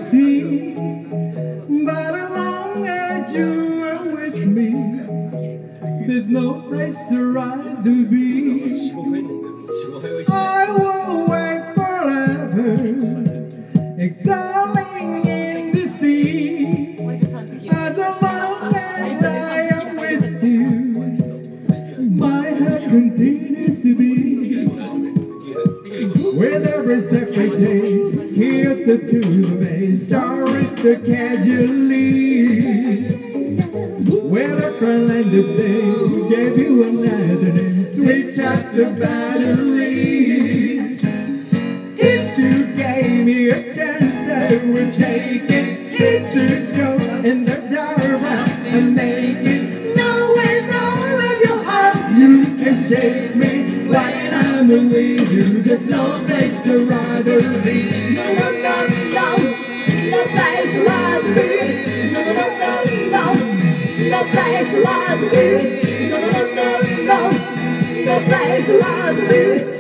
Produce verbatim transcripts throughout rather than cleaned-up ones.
see. But as long as you are with me, there's no place to rather be. I will wait forever, exiling in the sea. As long as I am with you, my heart continues to beat. With every step we take, here to the stories so casually. With a friend and the day, gave you another name, switch out the battery. If you gave me a chance, I would take it. It's a show in the dark and make it. Knowing all of your heart, you can shake me. When I'm with you, there's no place to rather be. No, no, no, no, no place to rather be. No, no, no, no, no, no place to rather be. No, no, no, no, no, no place to rather be.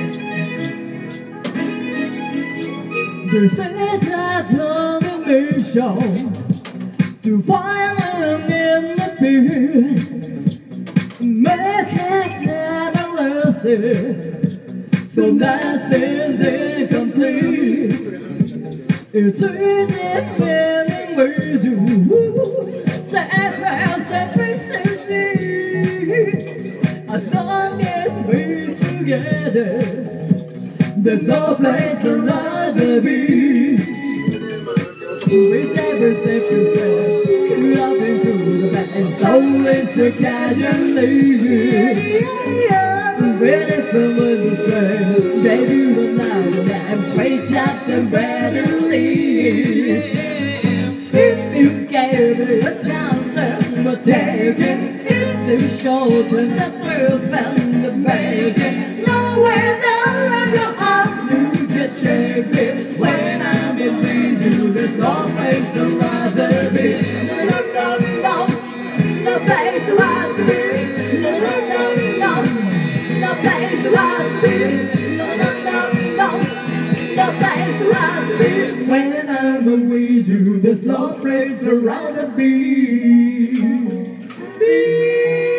They say that on a mission to find in the peace, make it never lasting, so nothing's incomplete. It's easy feeling with you, sacrifice every safety. As long as we're together, there's no place to rather be. With every step you step, up into the back, and slowly so casually. Ready for what you say, baby, you night and I'm straight up the battery. If you gave me a chance, I would take it. It's too short when the thrills from the making. Knowing all of your heart, you can shake it. When I'm in with you, there's no place to rather be. No, no, no, no, no place to rather be. No, no, no, no, no place to rather be. No, no, no, no, no place to rather be. When I'm with you, there's no place to rather be. Be.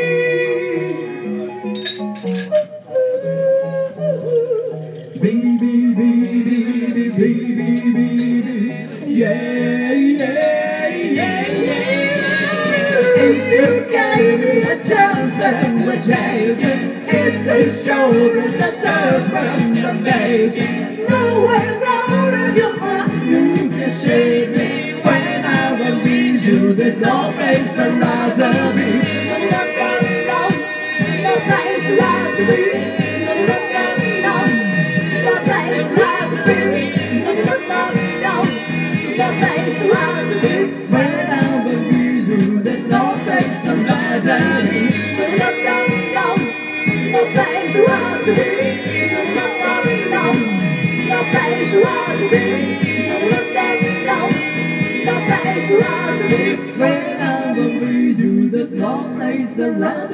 Baby, baby, baby, baby, yeah, yeah, yeah, yeah. If you gave me a chance and would take it, it's a show that turns from the making. Knowing all of your heart, you can shake me. When I will meet you, there's no place to rather be. No, no, no, no, no place to rather be. No, no, no, no, no place to rather be. No, no, no, no, no place to rather be. When I will meet you, there's no place to rather be. No, no, no, no, no place to rather be. No, no, no, no, no place to rather be. No, no, no, no, no place to rather be. When I will meet you, there's no place to rather be.